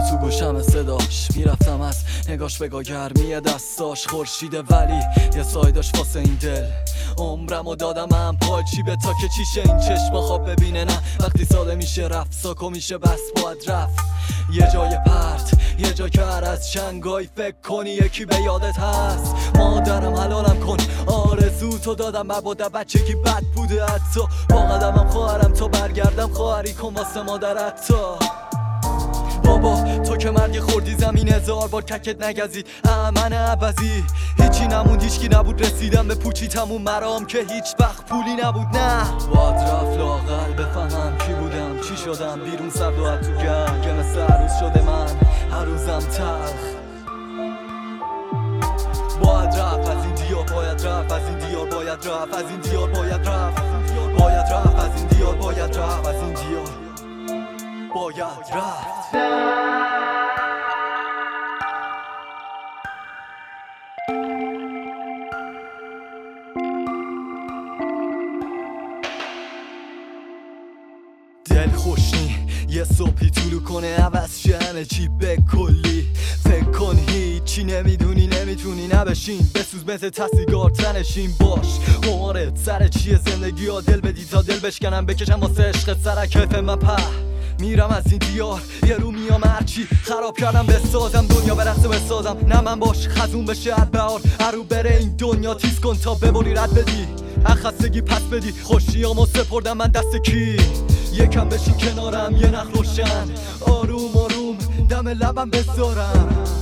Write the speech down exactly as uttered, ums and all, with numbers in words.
و تو گوشم صداش میرفتم از نگاش بگاه گرمی دستاش خورشیده ولی یه سایداش واسه این دل عمرمو دادم هم پای چی به تا که چیشه این چشم خواب ببینه نه وقتی ساده میشه رفت ساکو میشه بس باید رفت یه جای پرت یه جا که هر از چنگای فکر کنی یکی به یادت هست مادرم حلالم کن آرزو تو دادم مبادا بچگی بد بوده حتی با قدمم خواهرم تا برگردم خواهری کن واسه مادرت تا بابا تو که مردی خوردی زمین هزار بار ککت نگزید امن عوضی هیچی نموند هیچکی نبود رسیدم به پوچی تموم مرام که هیچ وقت پولی نبود نه باید رفت لاغل بفهمم کی بودم چی شدم بیرون سرد و تو گرم که مثل هر روز شده من هر روزم تلخ باید رفت از این دیار باید رفت از این دیار باید رفت از این دیار باید رفت باید رفت از این دیار باید رفت از این دیار باید رفت دل خوشنی یه صبحی طولو کنه عوض شه همه چی به کلی فکر کن هیچی نمیدونی نمیتونی نبشین بسوز مثل تسیگار تنشین باش قمارت سر چیه زندگی ها دل بدی تا دل بشکنم بکشم واسه عشقت سر کف من په میرم از این دیار یه رو میام هرچی خراب کردم بسازم دنیا برقصه بسازم نه من باش خزون بشه هر بهار هرو بره این دنیا تیز کن تا ببری رد بدی اخستگی پس بدی خوشیامو سپردم من دست کی یکم بشین کنارم یه نخ روشن آروم آروم دم لبم بذارم